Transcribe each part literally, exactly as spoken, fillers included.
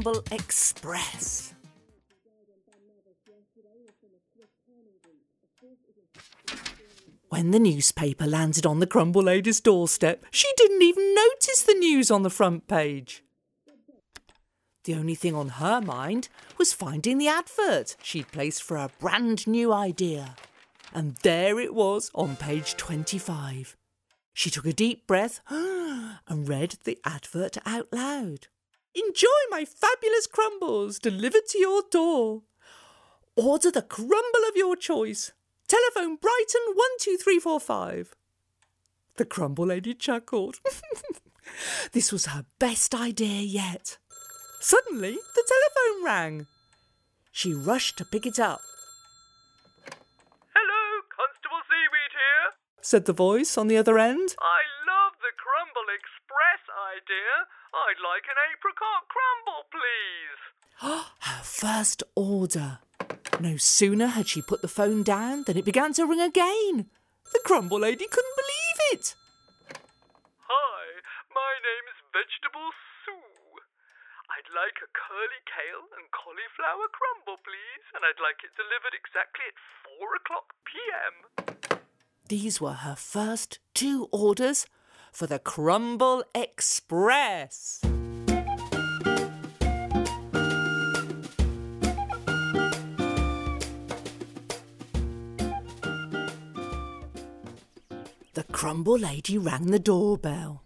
Crumble Express. When the newspaper landed on the Crumble Lady's doorstep, she didn't even notice the news on the front page. The only thing on her mind was finding the advert she'd placed for a brand new idea. And there it was on page twenty-five. She took a deep breath and read the advert out loud. Enjoy my fabulous crumbles delivered to your door. Order the crumble of your choice. Telephone Brighton one two three four five. The Crumble Lady chuckled. This was her best idea yet. Suddenly, the telephone rang. She rushed to pick it up. Hello, Constable Seaweed here, said the voice on the other end. I love the Crumble Express idea. I'd like an apricot crumble, please. Her first order. No sooner had she put the phone down than it began to ring again. The Crumble Lady couldn't believe it. Hi, my name's Vegetable Sue. I'd like a curly kale and cauliflower crumble, please, and I'd like it delivered exactly at four o'clock p.m. These were her first two orders for the Crumble Express. The Crumble Lady rang the doorbell.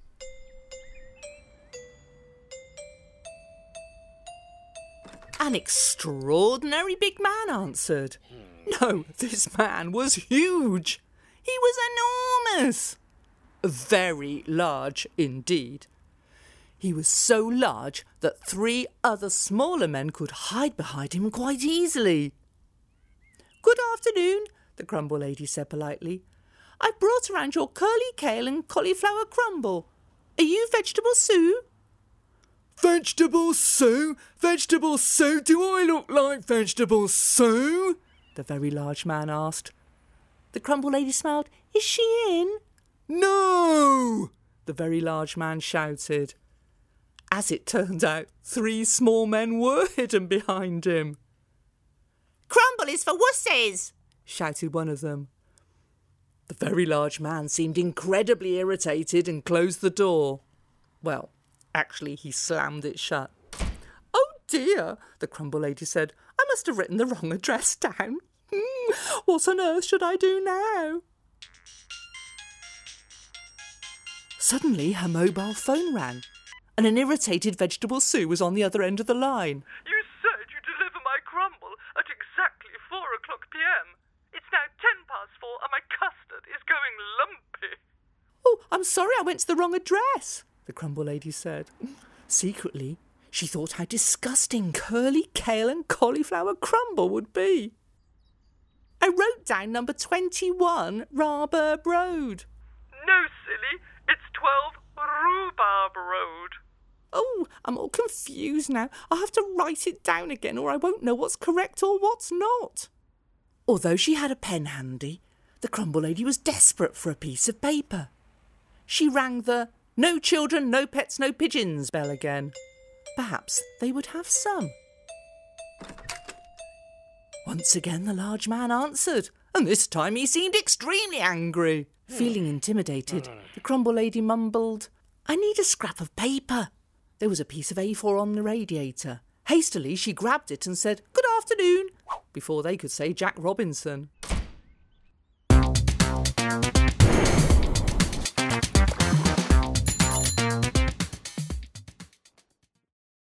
An extraordinary big man answered. No, this man was huge. He was enormous. Very large indeed. He was so large that three other smaller men could hide behind him quite easily. Good afternoon, the Crumble Lady said politely. I've brought around your curly kale and cauliflower crumble. Are you Vegetable Sue? Vegetable Sue? Vegetable Sue? Do I look like Vegetable Sue? The very large man asked. The Crumble Lady smiled. Is she in? No! The very large man shouted. As it turned out, three small men were hidden behind him. Crumble is for wussies, shouted one of them. The very large man seemed incredibly irritated and closed the door. Well, actually, he slammed it shut. Oh dear, the Crumble Lady said. I must have written the wrong address down. Hmm, what on earth should I do now? Suddenly, her mobile phone rang, and an irritated Vegetable Sue was on the other end of the line. You said you'd deliver my crumble at exactly four o'clock p.m. It's now ten past four and my custard is going lumpy. Oh, I'm sorry I went to the wrong address, the Crumble Lady said. Secretly, she thought how disgusting curly kale and cauliflower crumble would be. I wrote down number twenty-one, Rhubarb Road. No, silly, it's twelve Rhubarb Road. Oh, I'm all confused now. I'll have to write it down again or I won't know what's correct or what's not. Although she had a pen handy, the Crumble Lady was desperate for a piece of paper. She rang the no children, no pets, no pigeons bell again. Perhaps they would have some. Once again the large man answered, and this time he seemed extremely angry. Feeling intimidated, the Crumble Lady mumbled, I need a scrap of paper. There was a piece of A four on the radiator. Hastily she grabbed it and said, Good afternoon, before they could say Jack Robinson.